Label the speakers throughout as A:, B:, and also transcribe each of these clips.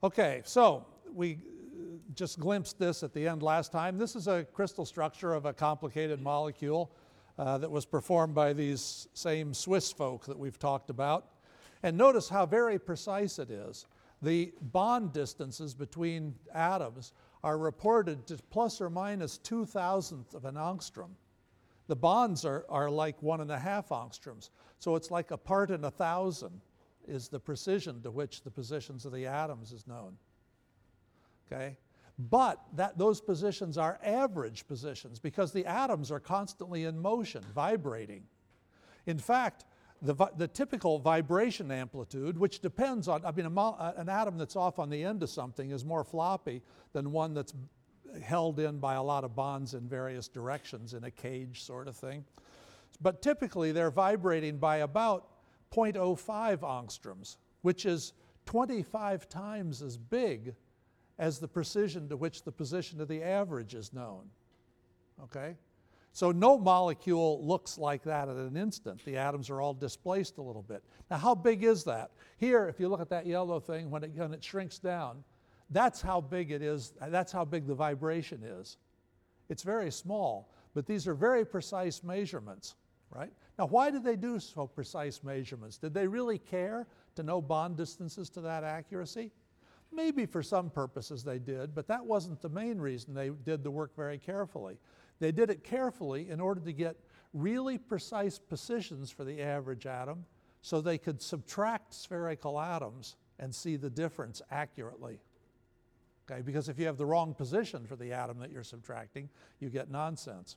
A: Okay, so we just glimpsed this at the end last time. This is a crystal structure of a complicated molecule that was performed by these same Swiss folk that we've talked about. And notice how very precise it is. The bond distances between atoms are reported to plus or minus 2,000th of an angstrom. The bonds are like 1.5 angstroms. So it's like a part in 1,000 is the precision to which the positions of the atoms is known. Okay? But those positions are average positions because the atoms are constantly in motion, vibrating. In fact, the typical vibration amplitude, which depends on, an atom that's off on the end of something is more floppy than one that's held in by a lot of bonds in various directions in a cage sort of thing. But typically they're vibrating by about 0.05 angstroms, which is 25 times as big as the precision to which the position of the average is known. Okay? So no molecule looks like that at an instant. The atoms are all displaced a little bit. Now how big is that? Here, if you look at that yellow thing, when it shrinks down, that's how big it is, that's how big the vibration is. It's very small, but these are very precise measurements, right? Now why did they do so precise measurements? Did they really care to know bond distances to that accuracy? Maybe for some purposes they did, but that wasn't the main reason they did the work very carefully. They did it carefully in order to get really precise positions for the average atom so they could subtract spherical atoms and see the difference accurately. Okay? Because if you have the wrong position for the atom that you're subtracting, you get nonsense.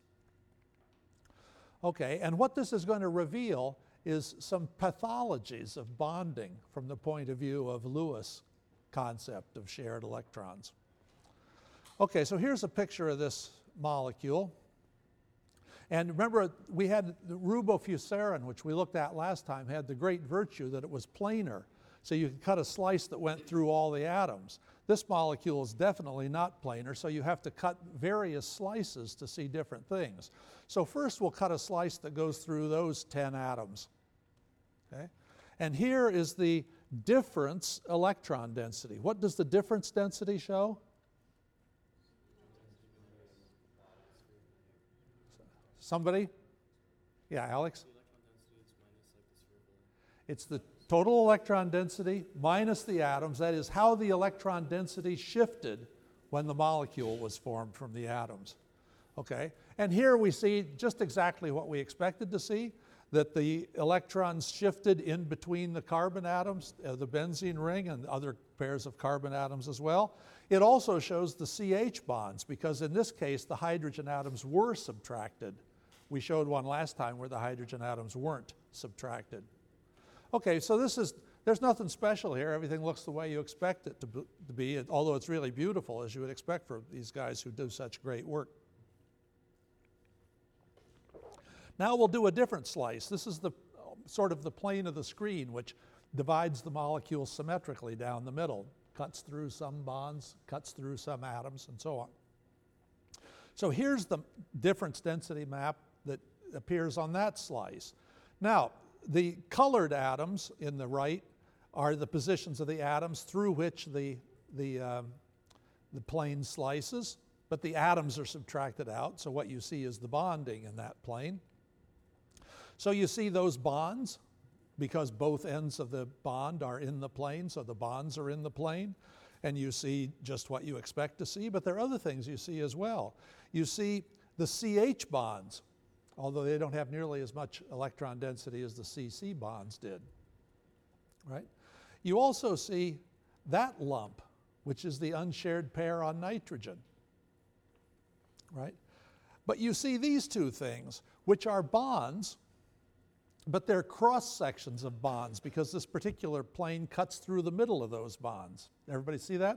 A: Okay, and what this is going to reveal is some pathologies of bonding from the point of view of Lewis' concept of shared electrons. Okay, so here's a picture of this molecule. And remember, we had the rubofusarin, which we looked at last time, had the great virtue that it was planar. So you could cut a slice that went through all the atoms. This molecule is definitely not planar, so you have to cut various slices to see different things. So first we'll cut a slice that goes through those 10 atoms. Okay? And here is the difference electron density. What does the difference density show? Somebody? Yeah, Alex? It's the total electron density minus the atoms. That is how the electron density shifted when the molecule was formed from the atoms. Okay? And here we see just exactly what we expected to see, that the electrons shifted in between the carbon atoms, the benzene ring, and other pairs of carbon atoms as well. It also shows the CH bonds, because in this case the hydrogen atoms were subtracted. We showed one last time where the hydrogen atoms weren't subtracted. Okay, so there's nothing special here. Everything looks the way you expect it to be, although it's really beautiful, as you would expect for these guys who do such great work. Now we'll do a different slice. This is the sort of the plane of the screen, which divides the molecule symmetrically down the middle, cuts through some bonds, cuts through some atoms, and so on. So here's the difference density map that appears on that slice. Now, the colored atoms in the right are the positions of the atoms through which the plane slices, but the atoms are subtracted out, so what you see is the bonding in that plane. So you see those bonds, because both ends of the bond are in the plane, so the bonds are in the plane, and you see just what you expect to see, but there are other things you see as well. You see the CH bonds, although they don't have nearly as much electron density as the CC bonds did, right? You also see that lump, which is the unshared pair on nitrogen, right? But you see these two things, which are bonds, but they're cross sections of bonds because this particular plane cuts through the middle of those bonds. Everybody see that?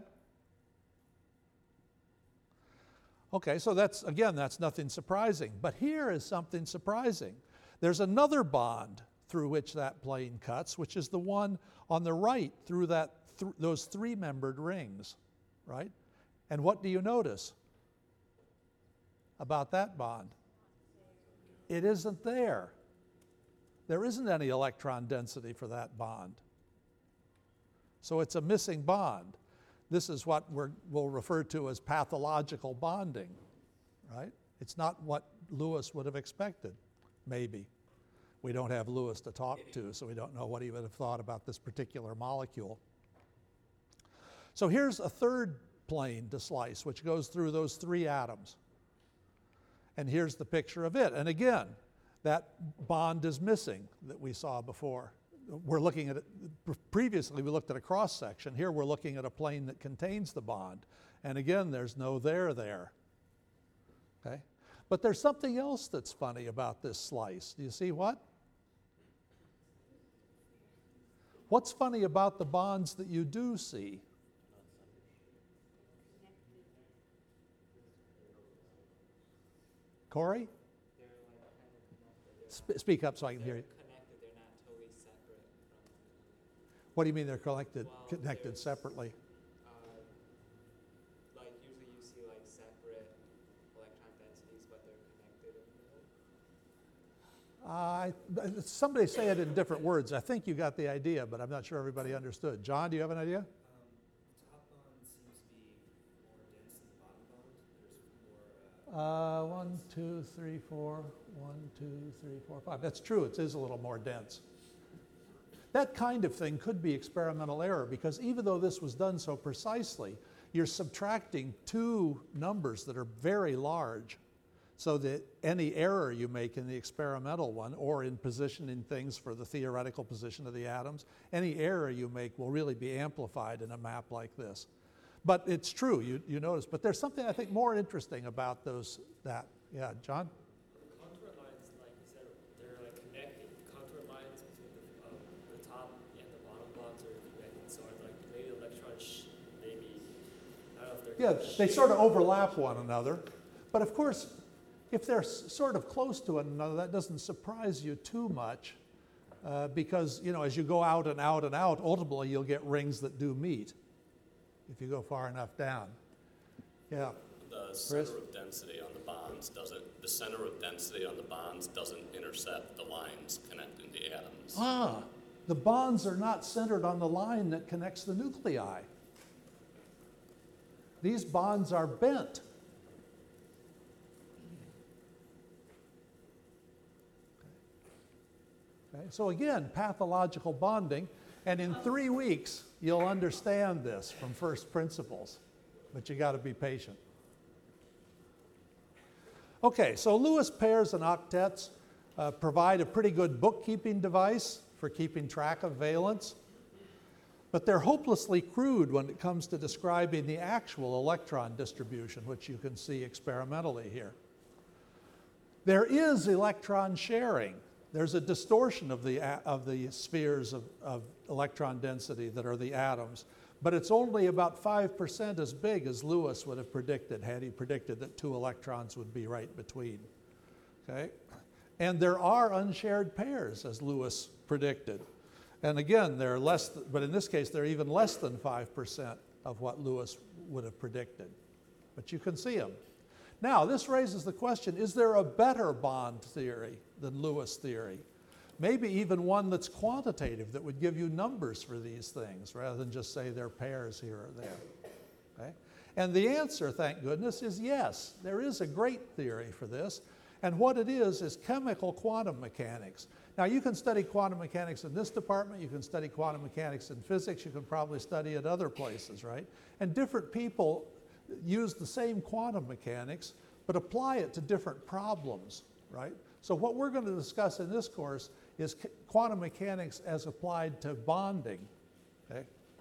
A: Okay, so that's nothing surprising. But here is something surprising. There's another bond through which that plane cuts, which is the one on the right through those three-membered rings, right? And what do you notice about that bond? It isn't there. There isn't any electron density for that bond. So it's a missing bond. This is what we'll refer to as pathological bonding, right? It's not what Lewis would have expected, maybe. We don't have Lewis to talk to, so we don't know what he would have thought about this particular molecule. So here's a third plane to slice, which goes through those 3 atoms. And here's the picture of it. And again, that bond is missing that we saw before. We're looking at it, previously we looked at a cross section. Here we're looking at a plane that contains the bond. And again, there's no there there. Okay? But there's something else that's funny about this slice. Do you see what? What's funny about the bonds that you do see? Corey? Speak up so I can hear you.
B: Connected, they're not totally separate from.
A: What do you mean they're connected separately?
B: Like usually you see like separate electron densities, but they're connected in the middle.
A: Somebody say it in different words. I think you got the idea, but I'm not sure everybody understood. John, do you have an idea?
C: Top bond seems to be more dense than the bottom bond. There's more.
A: 1, 2, 3, 4. 1, 2, 3, 4, 5. That's true. It is a little more dense. That kind of thing could be experimental error because even though this was done so precisely, you're subtracting 2 numbers that are very large so that any error you make in the experimental one or in positioning things for the theoretical position of the atoms, any error you make will really be amplified in a map like this. But it's true, you notice. But there's something I think more interesting about Yeah, John?
D: Contour lines, like you said, they're like connected. Contour lines between the top and the bottom bonds are connected. So like maybe electrons, maybe, I don't know if they're.
A: Yeah, they sort of overlap one another. But of course, if they're sort of close to one another, that doesn't surprise you too much because, you know, as you go out and out and out, ultimately you'll get rings that do meet if you go far enough down. Yeah.
E: The center of density on the bonds doesn't intercept the lines connecting the atoms.
A: The bonds are not centered on the line that connects the nuclei. These bonds are bent. Okay, so again, pathological bonding, and in 3 weeks, you'll understand this from first principles, but you got to be patient. Okay, so Lewis pairs and octets provide a pretty good bookkeeping device for keeping track of valence, but they're hopelessly crude when it comes to describing the actual electron distribution, which you can see experimentally here. There is electron sharing. There's a distortion of the spheres of electron density that are the atoms, but it's only about 5% as big as Lewis would have predicted had he predicted that 2 electrons would be right between. Okay? And there are unshared pairs, as Lewis predicted. And again, they're less, but in this case, they're even less than 5% of what Lewis would have predicted. But you can see them. Now, this raises the question, is there a better bond theory than Lewis theory? Maybe even one that's quantitative that would give you numbers for these things rather than just say they're pairs here or there. Okay? And the answer, thank goodness, is yes. There is a great theory for this. And what it is chemical quantum mechanics. Now, you can study quantum mechanics in this department. You can study quantum mechanics in physics. You can probably study it other places, right? And different people use the same quantum mechanics, but apply it to different problems, right? So what we're going to discuss in this course is quantum mechanics as applied to bonding, okay?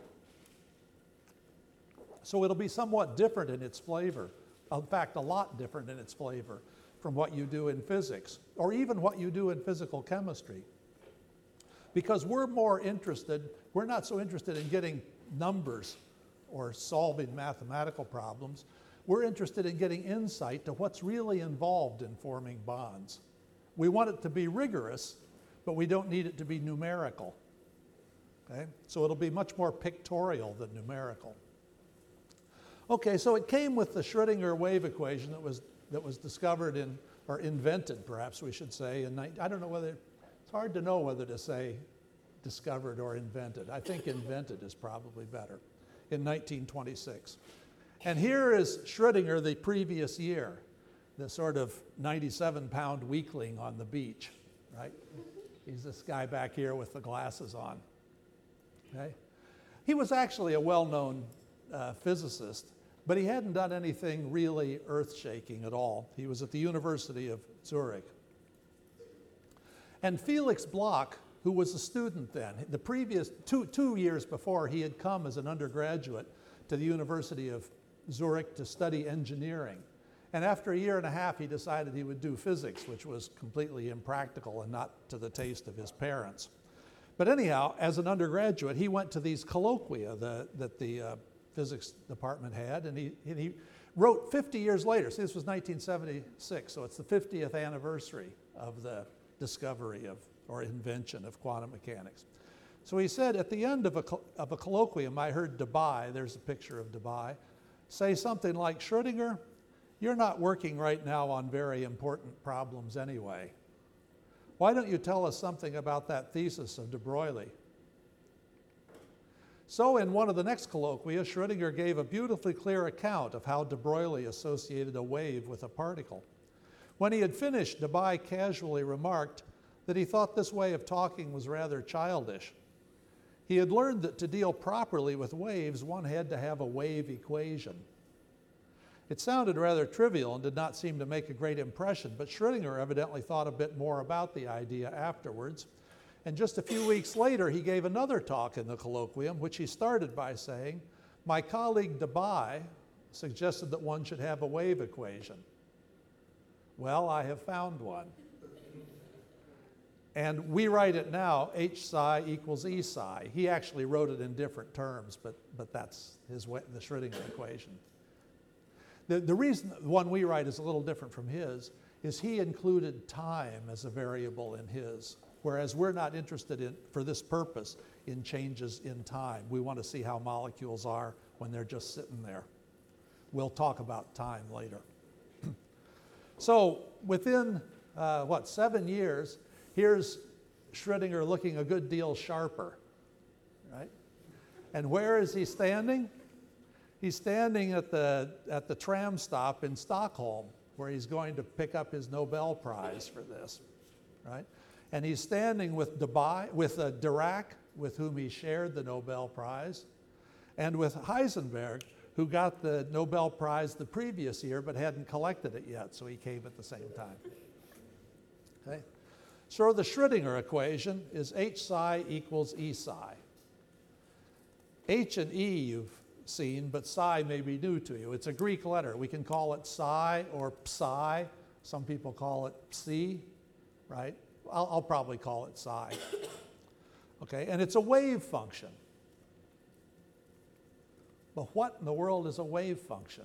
A: So it'll be somewhat different in its flavor. In fact, a lot different in its flavor from what you do in physics, or even what you do in physical chemistry. Because we're not so interested in getting numbers or solving mathematical problems. We're interested in getting insight to what's really involved in forming bonds. We want it to be rigorous, but we don't need it to be numerical. Okay? So it'll be much more pictorial than numerical. Okay, so it came with the Schrödinger wave equation that was discovered or invented, perhaps we should say, I don't know whether, it's hard to know whether to say discovered or invented. I think invented is probably better. in 1926. And here is Schrödinger the previous year, the sort of 97-pound weakling on the beach, right? He's this guy back here with the glasses on, okay? He was actually a well-known physicist, but he hadn't done anything really earth-shaking at all. He was at the University of Zurich. And Felix Bloch, who was a student then, the previous two years before, he had come as an undergraduate to the University of Zurich to study engineering. And after a year and a half, he decided he would do physics, which was completely impractical and not to the taste of his parents. But anyhow, as an undergraduate, he went to these colloquia that the physics department had, and he wrote 50 years later. See, this was 1976, so it's the 50th anniversary of the discovery or invention of quantum mechanics. So he said, at the end of a colloquium, I heard Debye, there's a picture of Debye, say something like, Schrödinger, you're not working right now on very important problems anyway. Why don't you tell us something about that thesis of de Broglie? So in one of the next colloquia, Schrödinger gave a beautifully clear account of how de Broglie associated a wave with a particle. When he had finished, Debye casually remarked that he thought this way of talking was rather childish. He had learned that to deal properly with waves, one had to have a wave equation. It sounded rather trivial and did not seem to make a great impression, but Schrödinger evidently thought a bit more about the idea afterwards. And just a few weeks later, he gave another talk in the colloquium, which he started by saying, my colleague Debye suggested that one should have a wave equation. Well, I have found one. And we write it now, H psi equals E psi. He actually wrote it in different terms, but that's the Schrödinger equation. The reason the one we write is a little different from his is he included time as a variable in his, whereas we're not interested in, for this purpose, in changes in time. We want to see how molecules are when they're just sitting there. We'll talk about time later. So within, 7 years, here's Schrödinger looking a good deal sharper, right? And where is he standing? He's standing at the tram stop in Stockholm, where he's going to pick up his Nobel Prize for this, right? And he's standing with Dirac, with whom he shared the Nobel Prize, and with Heisenberg, who got the Nobel Prize the previous year but hadn't collected it yet, so he came at the same time. Okay? So the Schrödinger equation is H psi equals E psi. H and E you've seen, but psi may be new to you. It's a Greek letter. We can call it psi or psi. Some people call it psi, right? I'll probably call it psi. Okay, and it's a wave function. But what in the world is a wave function?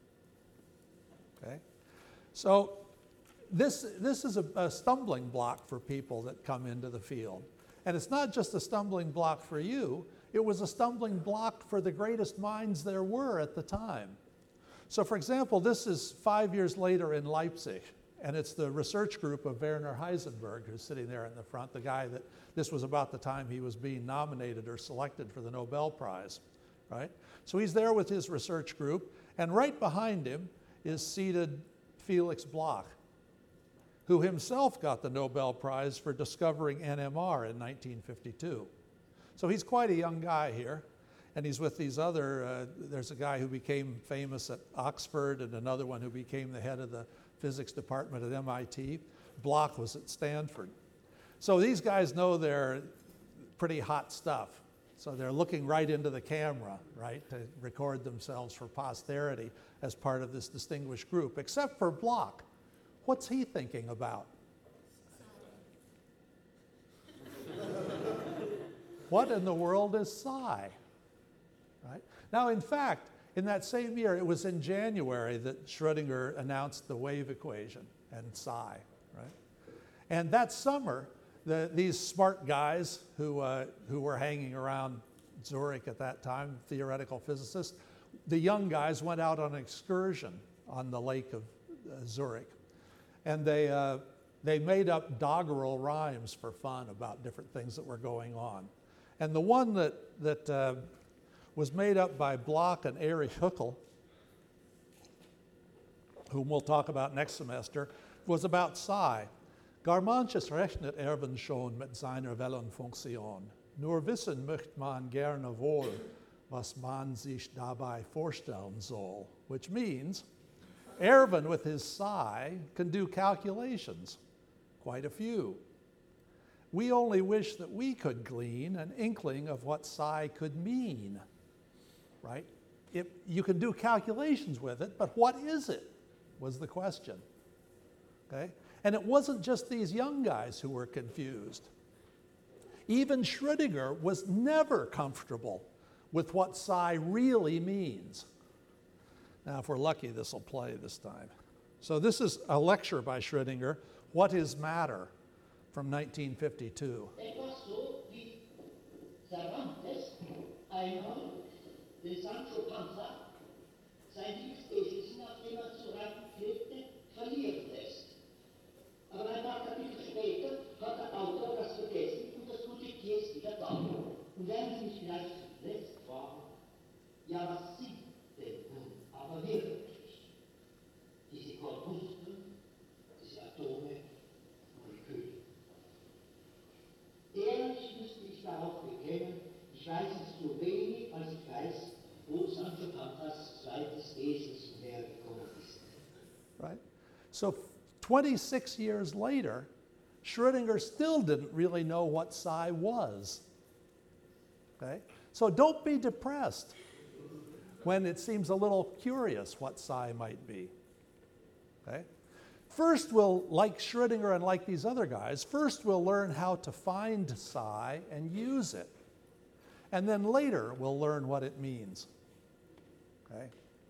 A: Okay, so this is a stumbling block for people that come into the field. And it's not just a stumbling block for you, it was a stumbling block for the greatest minds there were at the time. So for example, this is 5 years later in Leipzig, and it's the research group of Werner Heisenberg who's sitting there in the front, the guy that this was about the time he was being nominated or selected for the Nobel Prize, right? So he's there with his research group, and right behind him is seated Felix Bloch, who himself got the Nobel Prize for discovering NMR in 1952. So he's quite a young guy here, and he's with these other, there's a guy who became famous at Oxford and another one who became the head of the physics department at MIT. Bloch was at Stanford. So these guys know they're pretty hot stuff. So they're looking right into the camera, right, to record themselves for posterity as part of this distinguished group, except for Bloch. What's he thinking about? What in the world is psi? Right? Now, in fact, in that same year, it was in January that Schrödinger announced the wave equation and psi, right? And that summer, these smart guys who were hanging around Zurich at that time, theoretical physicists, the young guys went out on an excursion on the lake of Zurich. And they made up doggerel rhymes for fun about different things that were going on. And the one that was made up by Bloch and Erich Hückel, whom we'll talk about next semester, was about psi. Gar manches rechnet Erwin schon mit seiner Wellenfunktion. Nur wissen möcht man gerne wohl, was man sich dabei vorstellen soll. Which means, Erwin with his psi can do calculations, quite a few. We only wish that we could glean an inkling of what psi could mean, right? You can do calculations with it, but what is it, was the question, okay? And it wasn't just these young guys who were confused. Even Schrödinger was never comfortable with what psi really means. Now, if we're lucky, this will play this time. So this is a lecture by Schrödinger, What is Matter, from 1952.
F: Etwas so wie Cervantes einmal den Sancho Panza sein Lieblingsesel, nachdem zu reiten pflegte, verlieren lässt. Aber ein paar Kapitel später hat der Autor das vergessen und das gute Tier ist wieder da. Und werden Sie mich vielleicht zuletzt fragen, ja, was sind denn nun aber wirklich diese Korpuskeln, diese Atome, Moleküle? Ehrlich müsste ich darauf bekennen, ich weiß es so wenig, als ich weiß, wo Sancho Panzas zweites Esels hergekommen ist.
A: Right? So 26 years later, Schrödinger still didn't really know what psi was. Okay? So don't be depressed when it seems a little curious what psi might be. Okay? First, we'll, like Schrödinger and like these other guys, first we'll learn how to find psi and use it. And then later, we'll learn what it means. Okay?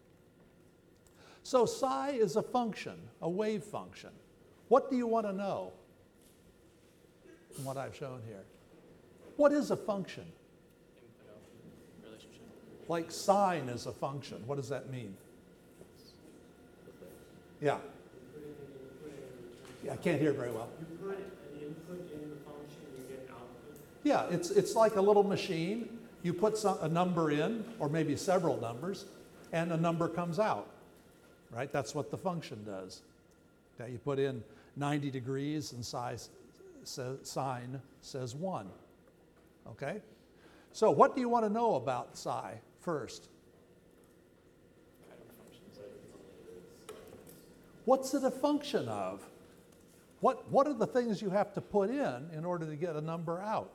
A: So psi is a function, a wave function. What do you want to know from what I've shown here? What is a function?
B: Relationship.
A: Like sine is a function. What does that mean? Yeah. Yeah, I can't hear very well.
D: You put an input in the function, you get an output.
A: Yeah, it's like a little machine. You put a number in, or maybe several numbers, and a number comes out, right? That's what the function does. Okay, you put in 90 degrees and sine says 1. Okay? So what do you want to know about psi first? What's it a function of? What are the things you have to put in order to get a number out?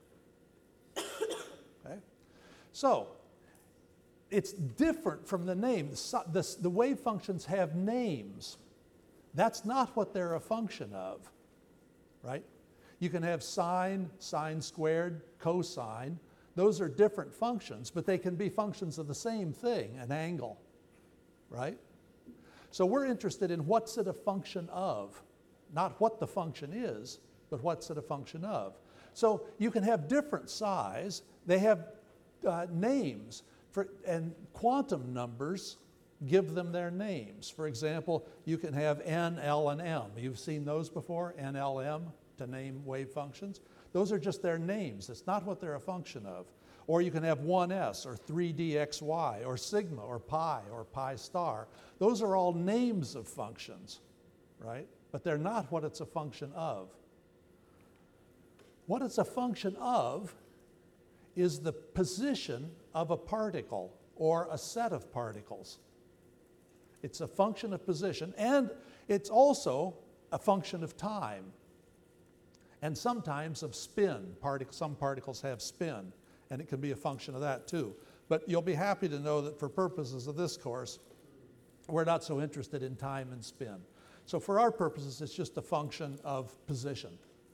A: Okay? So, it's different from the name. The wave functions have names. That's not what they're a function of, right? You can have sine, sine squared, cosine. Those are different functions, but they can be functions of the same thing, an angle, right? So we're interested in what's it a function of, not what the function is, but what's it a function of. So you can have different psis. They have names, and quantum numbers give them their names. For example, you can have n, l, and m. You've seen those before, n, l, m, to name wave functions. Those are just their names. It's not what they're a function of. Or you can have 1s, or 3dxy, or sigma, or pi star. Those are all names of functions, right? But they're not what it's a function of. What it's a function of is the position of a particle or a set of particles. It's a function of position, and it's also a function of time, and sometimes of spin. Some particles have spin, and it can be a function of that too. But you'll be happy to know that for purposes of this course, we're not so interested in time and spin. So for our purposes, it's just a function of position.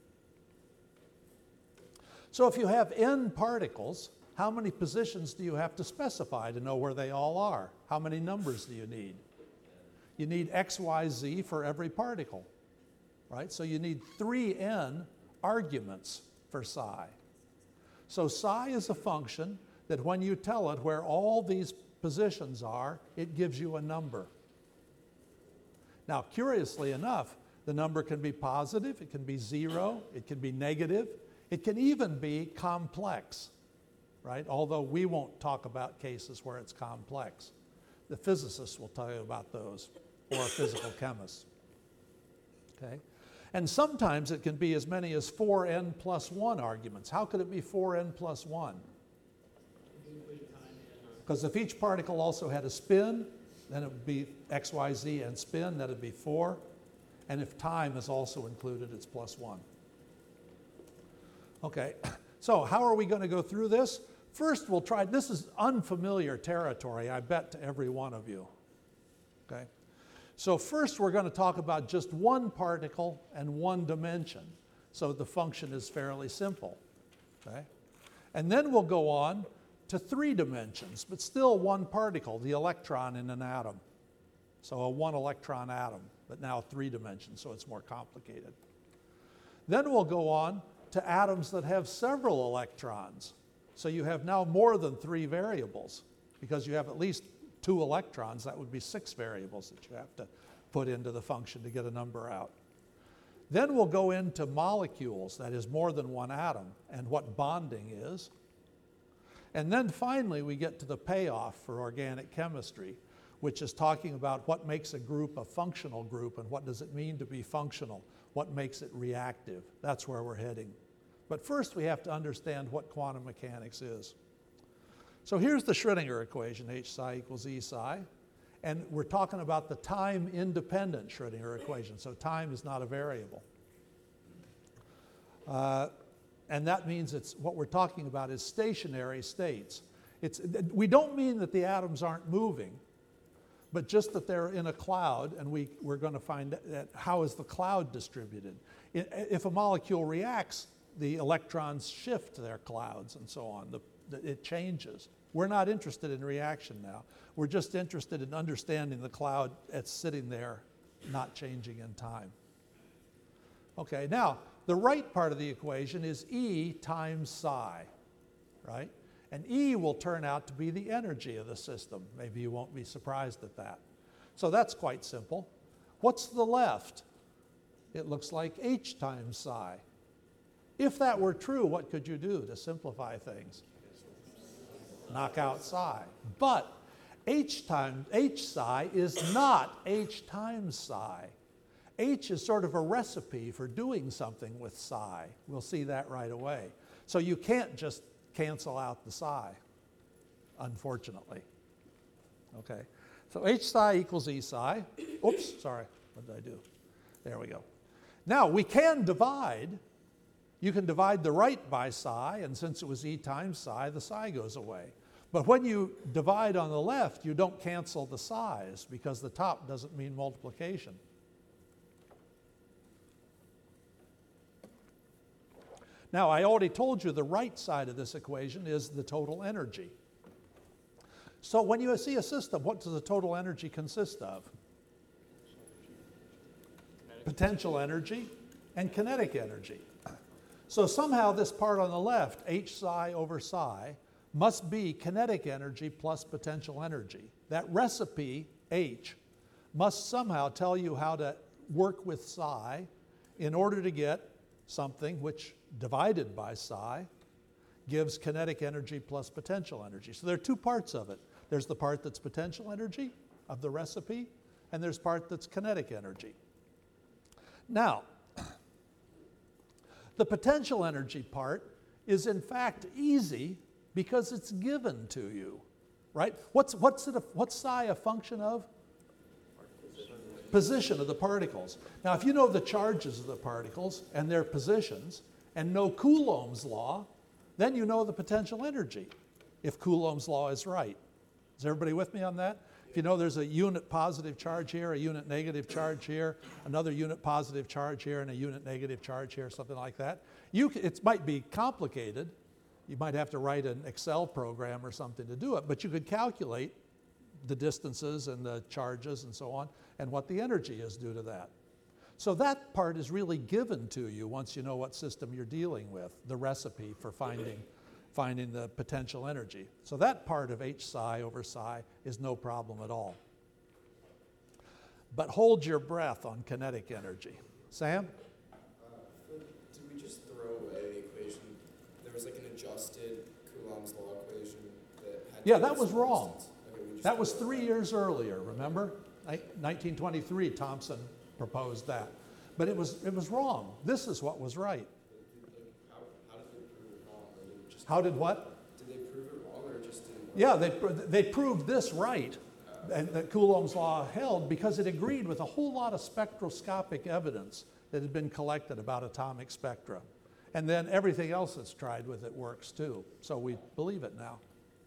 A: So if you have n particles, how many positions do you have to specify to know where they all are? How many numbers do you need? You need x, y, z for every particle, right? So you need 3n arguments for psi. So psi is a function that when you tell it where all these positions are, it gives you a number. Now, curiously enough, the number can be positive, it can be 0, it can be negative, it can even be complex. right? Although we won't talk about cases where it's complex. The physicists will tell you about those, or physical chemists. Okay? And sometimes it can be as many as 4n plus 1 arguments. How could it be 4n plus 1? Because if each particle also had a spin, then it would be x, y, z, and spin, that would be 4. And if time is also included, it's plus 1. Okay, so how are we going to go through this? First, we'll try, this is unfamiliar territory, I bet, to every one of you. Okay, so first we're going to talk about just one particle and one dimension. So the function is fairly simple. Okay, and then we'll go on to 3 dimensions, but still one particle, the electron in an atom. So a 1-electron atom, but now 3 dimensions, so it's more complicated. Then we'll go on to atoms that have several electrons. So you have now more than 3 variables, because you have at least 2 electrons. That would be 6 variables that you have to put into the function to get a number out. Then we'll go into molecules, that is more than one atom, and what bonding is. And then finally we get to the payoff for organic chemistry, which is talking about what makes a group a functional group and what does it mean to be functional, what makes it reactive. That's where we're heading. But first we have to understand what quantum mechanics is. So here's the Schrödinger equation, H psi equals E psi. And we're talking about the time-independent Schrödinger equation, so time is not a variable. And that means it's, what we're talking about is stationary states. We don't mean that the atoms aren't moving, but just that they're in a cloud, and we're going to find out how is the cloud distributed. If a molecule reacts, the electrons shift their clouds and so on. It changes. We're not interested in reaction now. We're just interested in understanding the cloud as sitting there, not changing in time. Okay, now, the right part of the equation is E times psi, right? And E will turn out to be the energy of the system. Maybe you won't be surprised at that. So that's quite simple. What's the left? It looks like H times psi. If that were true, what could you do to simplify things? Knock out psi. But H psi is not H times psi. H is sort of a recipe for doing something with psi. We'll see that right away. So you can't just cancel out the psi, unfortunately. Okay, so H psi equals E psi. Oops, sorry, what did I do? There we go. Now we can divide. You can divide the right by psi, and since it was E times psi, the psi goes away. But when you divide on the left, you don't cancel the psi's because the top doesn't mean multiplication. Now, I already told you the right side of this equation is the total energy. So when you see a system, what does the total energy consist of? Potential energy and kinetic energy. So somehow this part on the left, H psi over psi, must be kinetic energy plus potential energy. That recipe, H, must somehow tell you how to work with psi in order to get something which, divided by psi, gives kinetic energy plus potential energy. So there are 2 parts of it. There's the part that's potential energy of the recipe, and there's part that's kinetic energy. Now, the potential energy part is in fact easy because it's given to you, right? What's psi a function of? Position of the particles. Now, if you know the charges of the particles and their positions and know Coulomb's law, then you know the potential energy, if Coulomb's law is right. Is everybody with me on that? If you know there's a unit positive charge here, a unit negative charge here, another unit positive charge here, and a unit negative charge here, something like that. It might be complicated. You might have to write an Excel program or something to do it, but you could calculate the distances and the charges and so on, and what the energy is due to that. So that part is really given to you once you know what system you're dealing with, the recipe for finding the potential energy. So that part of H psi over psi is no problem at all. But hold your breath on kinetic energy. Sam?
B: Did we just throw away the equation? There was like an adjusted Coulomb's law
A: Yeah, that was wrong. That was 3 years earlier, remember? 1923, Thomson proposed that. But it was wrong. This is what was right.
C: How did they prove it wrong? Or did it just,
A: How did what?
C: did they prove it wrong or just didn't?
A: Yeah, they proved this right, and that Coulomb's law held because it agreed with a whole lot of spectroscopic evidence that had been collected about atomic spectra. And then everything else that's tried with it works too. So we believe it now.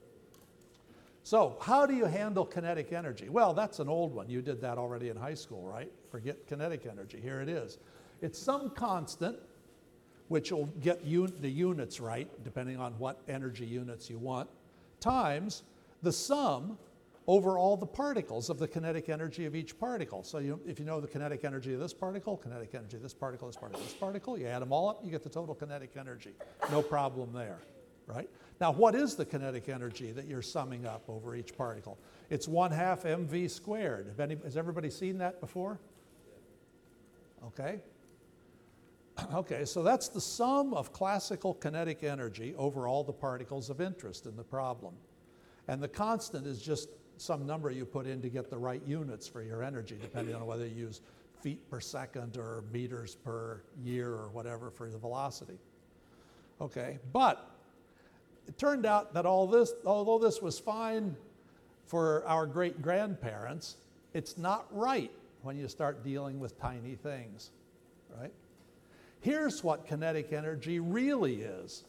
A: So how do you handle kinetic energy? Well, that's an old one. You did that already in high school, right? Forget kinetic energy. Here it is. It's some constant, which will get the units right, depending on what energy units you want, times the sum over all the particles of the kinetic energy of each particle. So if you know the kinetic energy of this particle, kinetic energy of this particle, this particle, this particle, you add them all up, you get the total kinetic energy. No problem there, right? Now, what is the kinetic energy that you're summing up over each particle? It's 1/2 mv squared. Has everybody seen that before? Okay. Okay, so that's the sum of classical kinetic energy over all the particles of interest in the problem. And the constant is just some number you put in to get the right units for your energy, depending on whether you use feet per second or meters per year or whatever for the velocity. Okay, but it turned out that although this was fine for our great-grandparents, it's not right when you start dealing with tiny things, right? Here's what kinetic energy really is.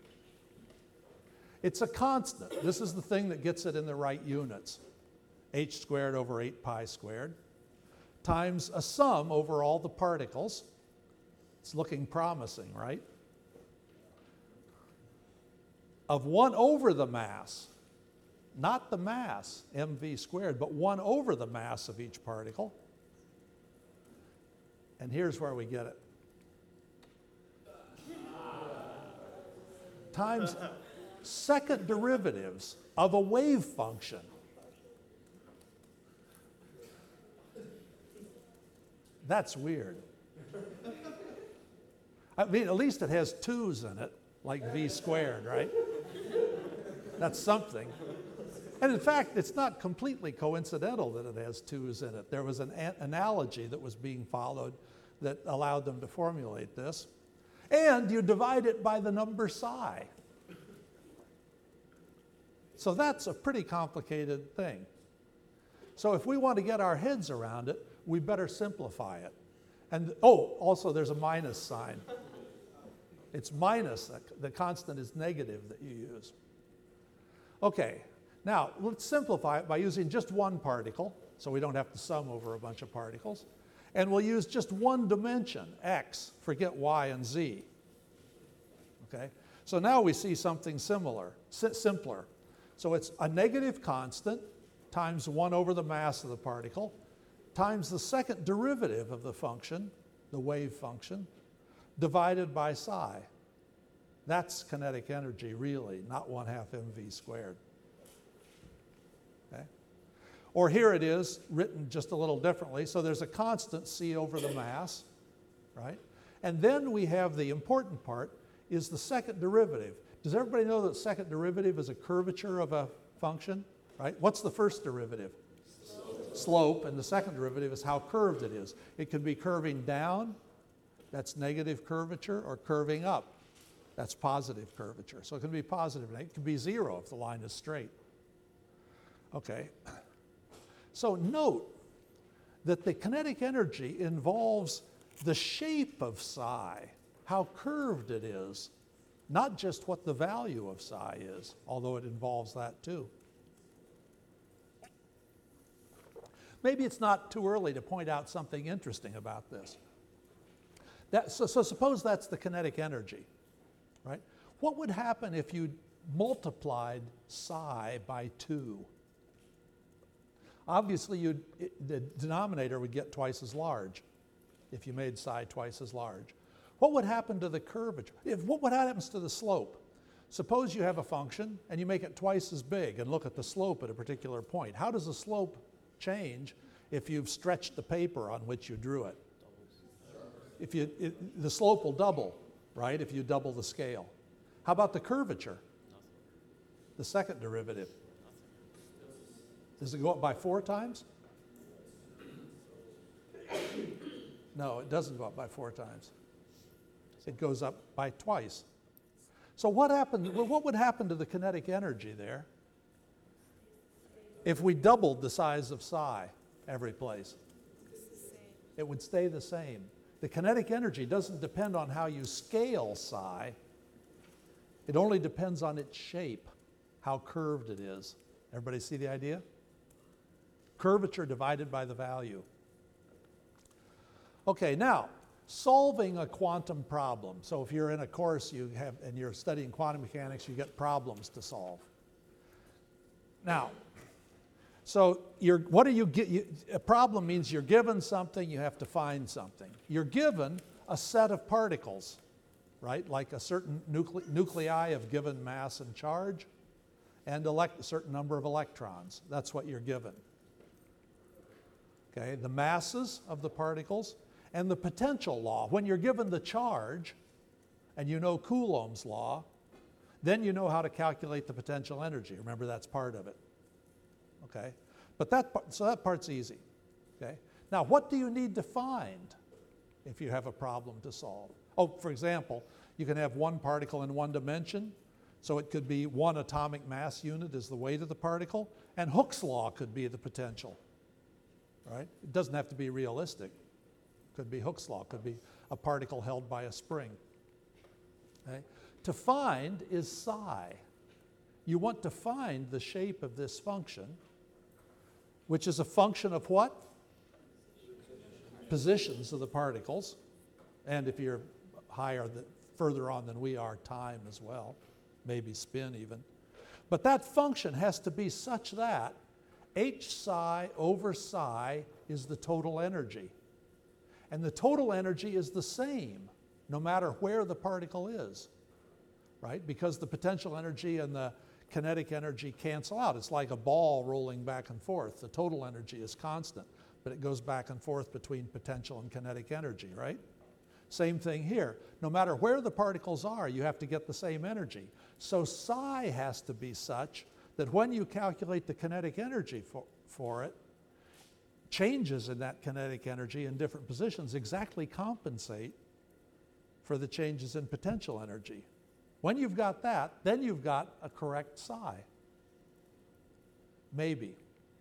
A: It's a constant. This is the thing that gets it in the right units. H squared over 8 pi squared times a sum over all the particles. It's looking promising, right? Of 1 over the mass, not the mass, mv squared, but 1 over the mass of each particle. And here's where we get it. Times second derivatives of a wave function. That's weird. I mean, at least it has 2's in it, like v squared, right? That's something. And in fact, it's not completely coincidental that it has 2's in it. There was an analogy that was being followed that allowed them to formulate this. And you divide it by the number psi. So that's a pretty complicated thing. So if we want to get our heads around it, we better simplify it. And also there's a minus sign. It's minus, the constant is negative that you use. Okay, now let's simplify it by using just one particle, so we don't have to sum over a bunch of particles. And we'll use just one dimension, x, forget y and z. Okay, so now we see something simpler. So it's a negative constant times 1 over the mass of the particle times the second derivative of the function, the wave function, divided by psi. That's kinetic energy, really, not 1/2 mv squared. Okay? Or here it is, written just a little differently. So there's a constant c over the mass, right? And then we have the important part, is the second derivative. Does everybody know that second derivative is a curvature of a function, right? What's the first derivative? Slope, and the second derivative is how curved it is. It could be curving down, that's negative curvature, or curving up, that's positive curvature. So it can be positive, and it can be 0 if the line is straight. Okay, so note that the kinetic energy involves the shape of psi, how curved it is, not just what the value of psi is, although it involves that too. Maybe it's not too early to point out something interesting about this. So suppose that's the kinetic energy, right? What would happen if you multiplied psi by 2? Obviously, the denominator would get twice as large if you made psi twice as large. What would happen to the curvature? What happens to the slope? Suppose you have a function and you make it twice as big and look at the slope at a particular point. How does the slope change if you've stretched the paper on which you drew it? The slope will double, right, if you double the scale. How about the curvature? The second derivative. Does it go up by 4 times? No, it doesn't go up by 4 times. It goes up by twice. So what happened? Well, what would happen to the kinetic energy there if we doubled the size of psi every place? It would stay the same. The kinetic energy doesn't depend on how you scale psi. It only depends on its shape, how curved it is. Everybody see the idea? Curvature divided by the value. Okay, now, solving a quantum problem. So if you're in a course and you're studying quantum mechanics, you get problems to solve. Now, so what do you get? A problem means you're given something, you have to find something. You're given a set of particles, right? Like a certain nuclei of given mass and charge, and a certain number of electrons. That's what you're given. Okay, the masses of the particles and the potential law. When you're given the charge, and you know Coulomb's law, then you know how to calculate the potential energy. Remember, that's part of it. Okay, but that part's easy. Okay, now what do you need to find if you have a problem to solve? Oh, for example, you can have one particle in one dimension, so it could be one atomic mass unit is the weight of the particle, and Hooke's law could be the potential. Right? It doesn't have to be realistic. Could be Hooke's law, could be a particle held by a spring. Okay? To find is psi. You want to find the shape of this function, which is a function of what? Positions of the particles. And if you're further on than we are, time as well, maybe spin even. But that function has to be such that h psi over psi is the total energy. And the total energy is the same no matter where the particle is, right? Because the potential energy and the kinetic energy cancel out. It's like a ball rolling back and forth. The total energy is constant, but it goes back and forth between potential and kinetic energy, right? Same thing here. No matter where the particles are, you have to get the same energy. So psi has to be such that when you calculate the kinetic energy for it, changes in that kinetic energy in different positions exactly compensate for the changes in potential energy. When you've got that, then you've got a correct psi. Maybe.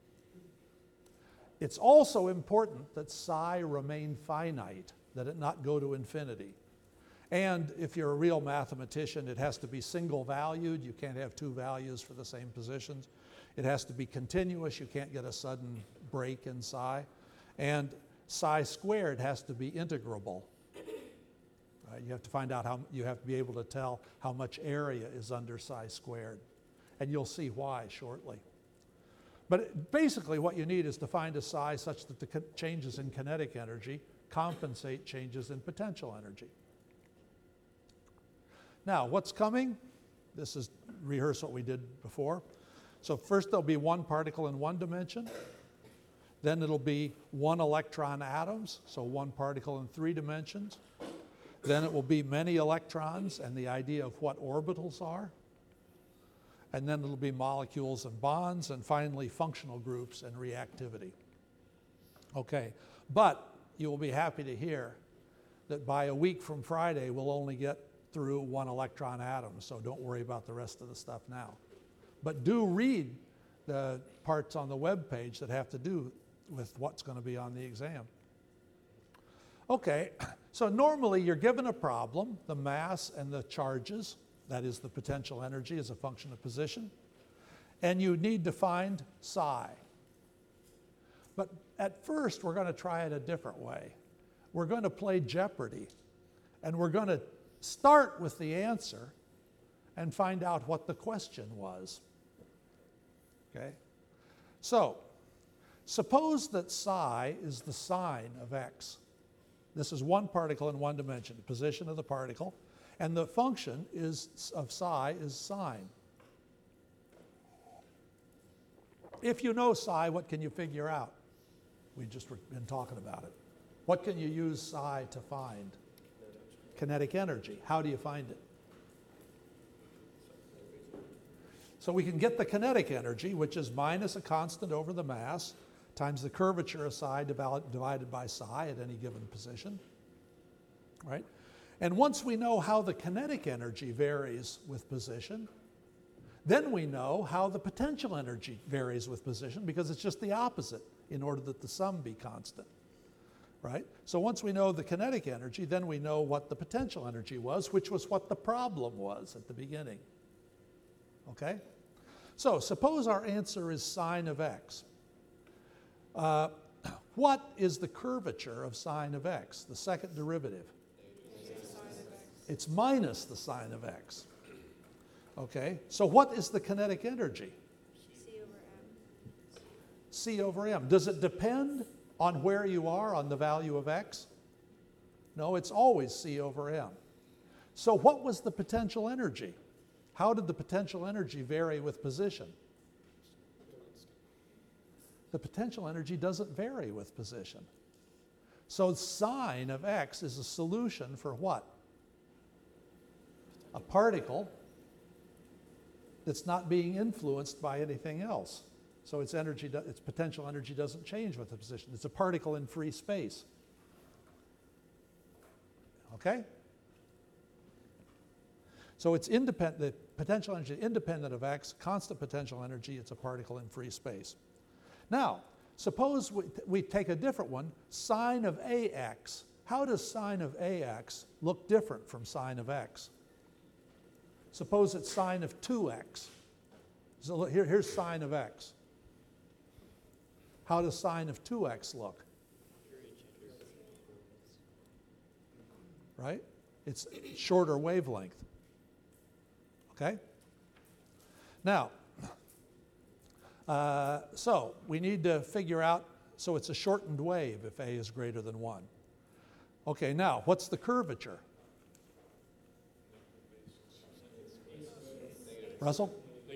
A: It's also important that psi remain finite, that it not go to infinity. And if you're a real mathematician, it has to be single valued. You can't have 2 values for the same positions. It has to be continuous. You can't get a sudden break in psi. And psi squared has to be integrable. You have to find out you have to be able to tell how much area is under psi squared. And you'll see why shortly. But basically what you need is to find a psi such that the changes in kinetic energy compensate changes in potential energy. Now, what's coming? This is rehearse what we did before. So first there'll be one particle in one dimension. Then it'll be one electron atoms, so one particle in 3 dimensions. Then it will be many electrons and the idea of what orbitals are. And then it'll be molecules and bonds, and finally functional groups and reactivity. Okay, but you will be happy to hear that by a week from Friday, we'll only get through one electron atom, so don't worry about the rest of the stuff now. But do read the parts on the web page that have to do with what's going to be on the exam. Okay, so normally you're given a problem, the mass and the charges, that is the potential energy as a function of position, and you need to find psi. But at first, we're going to try it a different way. We're going to play Jeopardy, and we're going to start with the answer and find out what the question was. Okay? So, suppose that psi is the sign of x. This is one particle in one dimension, the position of the particle, and the function of psi is sine. If you know psi, what can you figure out? We've just been talking about it. What can you use psi to find? Kinetic energy. How do you find it? So we can get the kinetic energy, which is minus a constant over the mass, times the curvature of psi divided by psi at any given position, right? And once we know how the kinetic energy varies with position, then we know how the potential energy varies with position, because it's just the opposite in order that the sum be constant, right? So once we know the kinetic energy, then we know what the potential energy was, which was what the problem was at the beginning, okay? So suppose our answer is sine of x. What is the curvature of sine of x, the second derivative? It's minus the sine of x. Okay, so what is the kinetic energy?
G: C over m.
A: C over m. Does it depend on where you are on the value of x? No, it's always C over m. So what was the potential energy? How did the potential energy vary with position? The potential energy doesn't vary with position. So sine of x is a solution for what? A particle that's not being influenced by anything else. So its potential energy doesn't change with the position. It's a particle in free space. Okay? So it's independent, the potential energy independent of x, constant potential energy, it's a particle in free space. Now, suppose we take a different one, sine of ax. How does sine of ax look different from sine of x? Suppose it's sine of 2x. So look, here's sine of x. How does sine of 2x look? Right? It's shorter wavelength. Okay? Now, so we need to figure out, so it's a shortened wave if a is greater than 1. Okay, now, what's the curvature? Russell?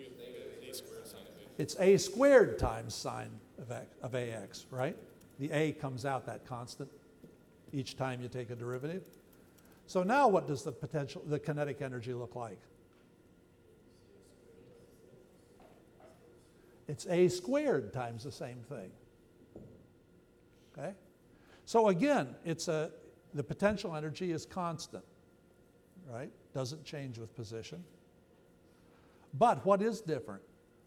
A: It's a squared times sine of ax, right? The a comes out that constant each time you take a derivative. So now what does the kinetic energy look like? It's a squared times the same thing. Okay? So again, the potential energy is constant, right? Doesn't change with position. But what is different?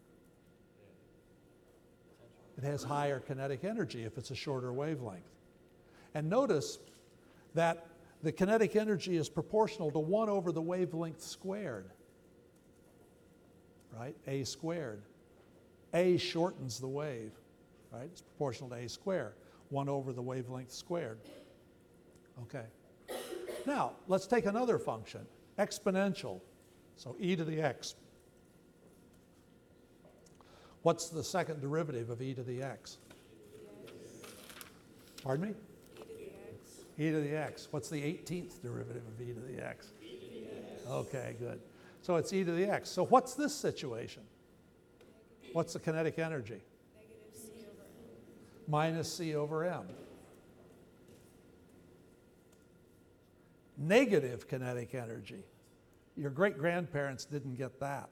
A: It has higher kinetic energy if it's a shorter wavelength. And notice that the kinetic energy is proportional to 1 over the wavelength squared, right? A squared. A shortens the wave, right? It's proportional to a squared, 1 over the wavelength squared. Okay. Now, let's take another function, exponential. So e to the x. What's the second derivative of e to the x? Pardon me? E to the x. What's the 18th derivative of e to the x? Okay, good. So it's e to the x. So what's this situation? What's the kinetic energy?
G: Negative c over m.
A: Minus c over m. Negative kinetic energy. Your great-grandparents didn't get that.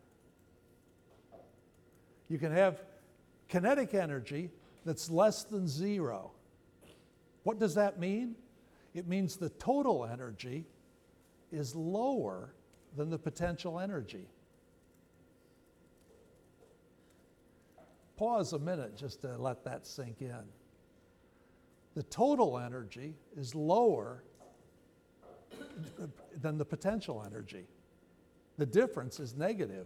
A: You can have kinetic energy that's less than 0. What does that mean? It means the total energy is lower than the potential energy. Pause a minute just to let that sink in. The total energy is lower than the potential energy. The difference is negative.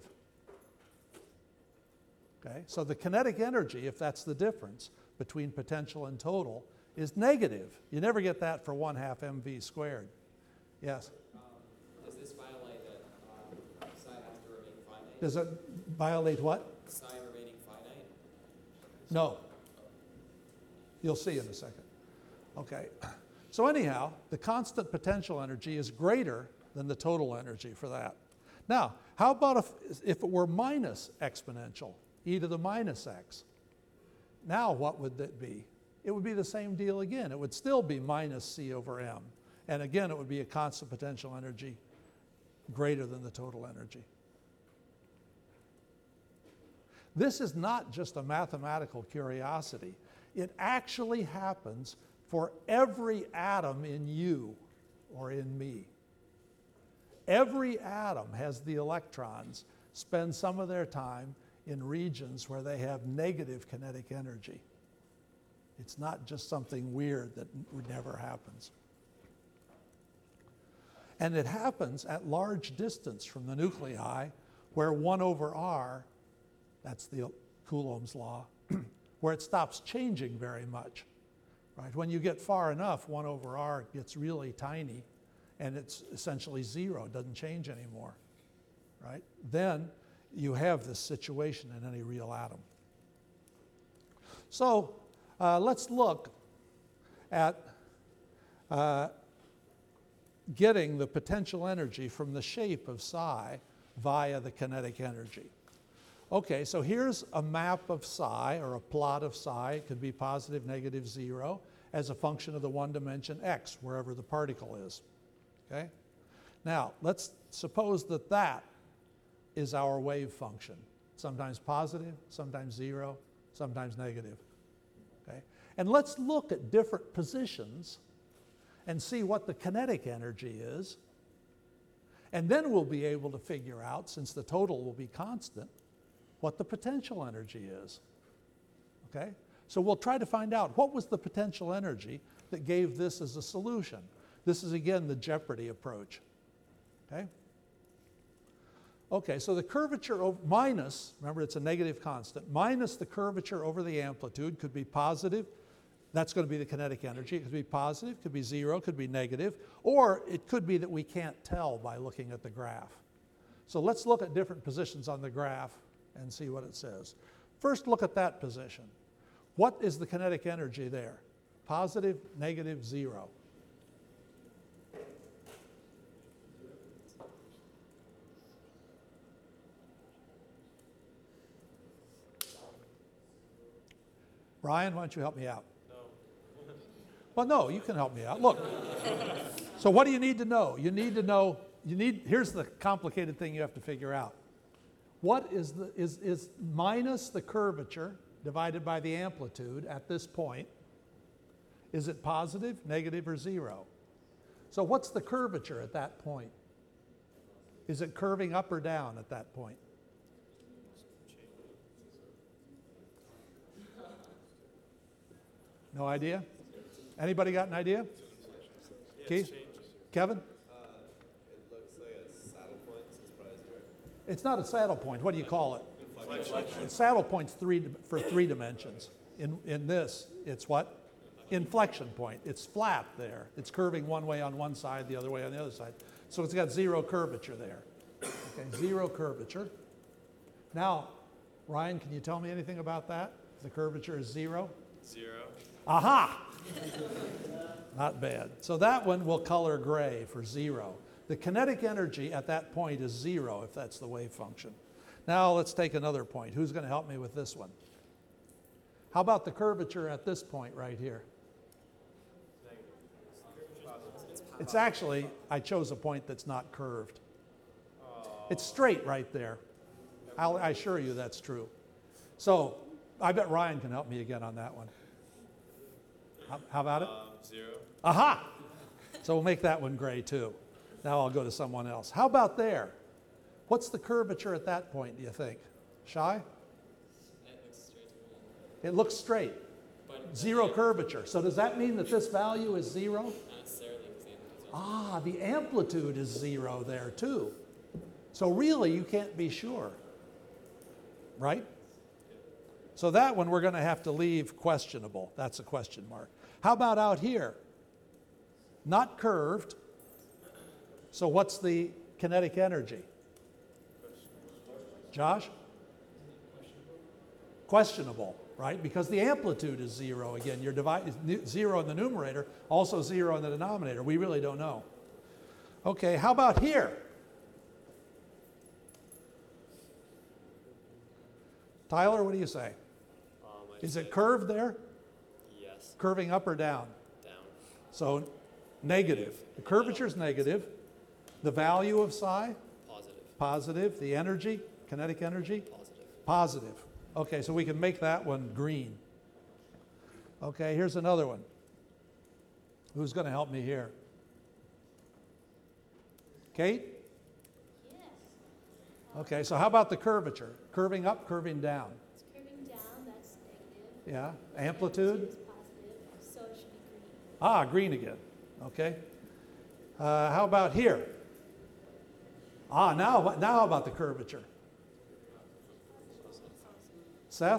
A: Okay? So the kinetic energy, if that's the difference between potential and total, is negative. You never get that for 1/2 mv squared. Yes?
B: Does this violate that psi has to remain finite?
A: Does it violate what?
B: Psi remaining finite?
A: No. You'll see in a second. Okay. So anyhow, the constant potential energy is greater than the total energy for that. Now, how about if it were minus exponential, e to the minus x? Now what would that be? It would be the same deal again. It would still be minus c over m. And again, it would be a constant potential energy greater than the total energy. This is not just a mathematical curiosity. It actually happens for every atom in you or in me. Every atom has the electrons spend some of their time in regions where they have negative kinetic energy. It's not just something weird that never happens. And it happens at large distance from the nuclei, where 1 over r, that's the Coulomb's law, where it stops changing very much. Right? When you get far enough, 1 over r gets really tiny, and it's essentially zero, it doesn't change anymore. Right? Then you have this situation in any real atom. So let's look at getting the potential energy from the shape of psi via the kinetic energy. Okay, so here's a map of psi, or a plot of psi. It could be positive, negative, 0, as a function of the one dimension x, wherever the particle is. Okay? Now, let's suppose that that is our wave function. Sometimes positive, sometimes 0, sometimes negative. Okay? And let's look at different positions and see what the kinetic energy is. And then we'll be able to figure out, since the total will be constant, what the potential energy is. Okay? So we'll try to find out what was the potential energy that gave this as a solution. This is, again, the Jeopardy approach. Okay? Okay, so the curvature minus, remember it's a negative constant, minus the curvature over the amplitude could be positive. That's going to be the kinetic energy. It could be positive, could be 0, could be negative, or it could be that we can't tell by looking at the graph. So let's look at different positions on the graph and see what it says. First, look at that position. What is the kinetic energy there? Positive, negative, 0. Ryan, why don't you help me out? Well, no, you can help me out. Look, so what do you need to know? You need to know, here's the complicated thing you have to figure out. What is minus the curvature divided by the amplitude at this point? Is it positive, negative, or 0? So what's the curvature at that point? Is it curving up or down at that point? No idea? Anybody got an idea? Keith? Kevin?
H: It looks like a saddle point, so it's probably 0.
A: It's not a saddle point. What do you call it? Inflection. Saddle point's for 3 dimensions. In this, it's what? Inflection point. It's flat there. It's curving one way on one side, the other way on the other side. So it's got 0 curvature there. Okay, 0 curvature. Now, Ryan, can you tell me anything about that? The curvature is 0?
H: 0.
A: Aha! Not bad. So that one will color gray for 0. The kinetic energy at that point is 0 if that's the wave function. Now let's take another point. Who's going to help me with this one? How about the curvature at this point right here? It's actually, I chose a point that's not curved. It's straight right there. I assure you that's true. So I bet Ryan can help me again on that one. How about it?
H: 0.
A: Aha! So we'll make that one gray too. Now I'll go to someone else. How about there? What's the curvature at that point, do you think? Shai?
B: That looks straight to me.
A: It looks straight.
B: But
A: 0 curvature. So does that mean that this value is 0?
B: not necessarily because the amplitude's
A: Ah, the amplitude is 0 there too. So really you can't be sure. Right? So that one we're going to have to leave questionable. That's a question mark. How about out here? Not curved. So what's the kinetic energy? Josh? Questionable, right? Because the amplitude is 0 again. You're dividing 0 in the numerator, also 0 in the denominator. We really don't know. Okay, how about here? Tyler, what do you say? Is it curved there?
D: Yes.
A: Curving up or down?
D: Down.
A: So negative. The curvature is negative. The value of psi?
B: positive.
A: Positive. The energy? Kinetic energy?
B: Positive.
A: Positive. Okay, so we can make that one green. Okay, here's another one. Who's going to help me here? Kate?
I: Yes.
A: Okay, so how about the curvature? Curving up, curving down?
I: It's curving down, that's negative.
A: Yeah. Amplitude?
I: It's positive, so it should be green.
A: Ah, green again. Okay. How about here? Ah, now how about the curvature? Seth?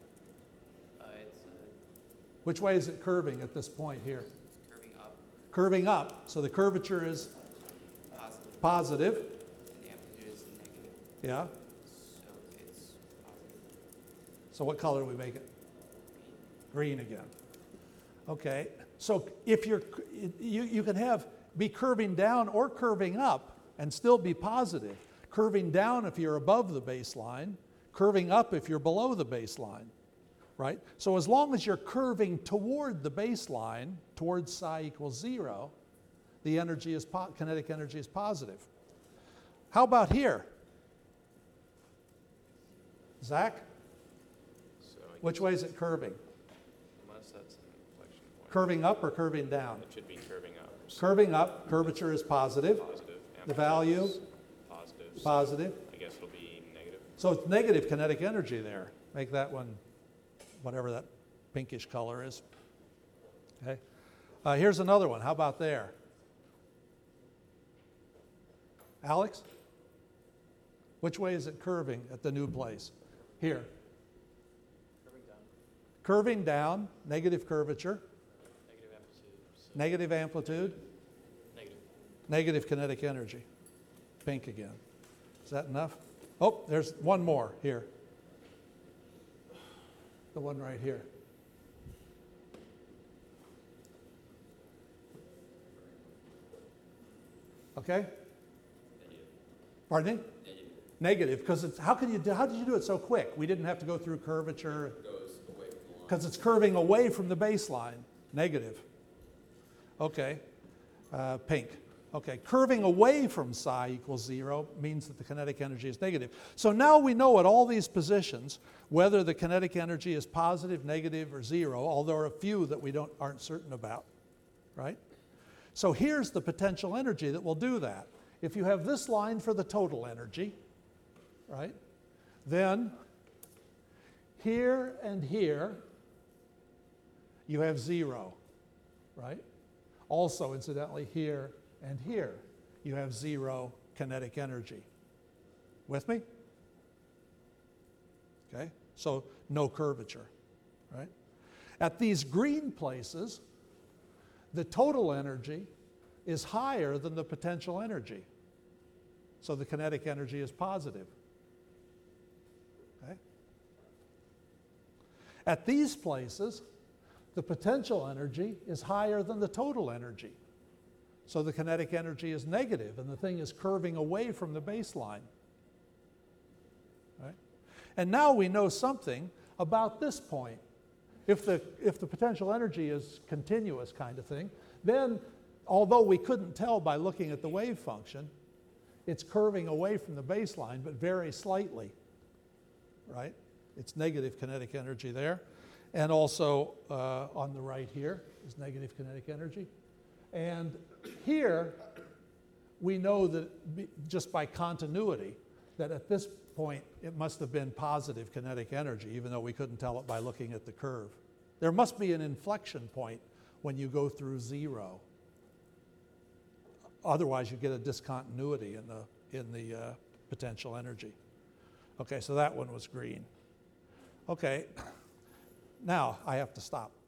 A: Which way is it curving at this point here?
B: Curving up,
A: Curving up. So the curvature is
B: positive,
A: positive.
B: and the amplitude is negative,
A: Yeah.
B: so it's positive.
A: So what color do we make it? Green again. Okay. So if you can be curving down or curving up and still be positive. Curving down if you're above the baseline, curving up if you're below the baseline, right? So as long as you're curving toward the baseline, towards psi equals 0, the energy is kinetic energy is positive. How about here? Zach?
H: So I
A: Which way is it curving?
H: unless that's an inflection point,
A: Curving up or curving down?
H: it should be curving up.
A: Curving up, curvature is positive.
H: Positive.
A: The value?
H: amplitude is Positive. so
A: Positive.
H: I guess it'll be negative.
A: So it's negative kinetic energy there. Make that one whatever that pinkish color is. Okay. Here's another one. How about there? Alex? Which way is it curving at the new place? Here. Curving down, negative curvature,
H: Negative amplitude.
A: negative amplitude,
H: Negative.
A: negative kinetic energy. Pink again. Is that enough? Oh, there's one more here. The one right here. Okay? Pardon me? Negative, because it's, how did you do it so quick? We didn't have to go through curvature. Because it's curving away from the baseline. Negative. Okay. Pink. Okay. Curving away from psi equals 0 means that the kinetic energy is negative. So now we know at all these positions whether the kinetic energy is positive, negative, or 0, although there are a few that we aren't certain about. Right? So here's the potential energy that will do that. If you have this line for the total energy, right, then here and here you have 0, right? Also, incidentally, here and here you have 0 kinetic energy. With me? Okay, so no curvature, right? At these green places, the total energy is higher than the potential energy. So the kinetic energy is positive. Okay? At these places, the potential energy is higher than the total energy. So the kinetic energy is negative, and the thing is curving away from the baseline. Right? And now we know something about this point. If the potential energy is continuous kind of thing, then although we couldn't tell by looking at the wave function, it's curving away from the baseline, but very slightly, right? It's negative kinetic energy there. And also on the right here is negative kinetic energy. And here, we know that just by continuity, that at this point, it must have been positive kinetic energy, even though we couldn't tell it by looking at the curve. There must be an inflection point when you go through 0. Otherwise, you get a discontinuity in the potential energy. Okay, so that one was green. Okay, now I have to stop.